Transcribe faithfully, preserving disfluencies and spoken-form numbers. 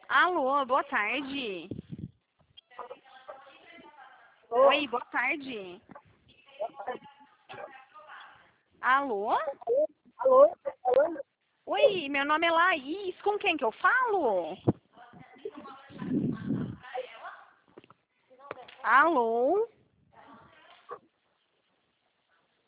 Alô, boa tarde. Alô? Oi, boa tarde. Alô? Alô? Tá falando? Oi, meu nome é Laís. Com quem que eu falo? Alô?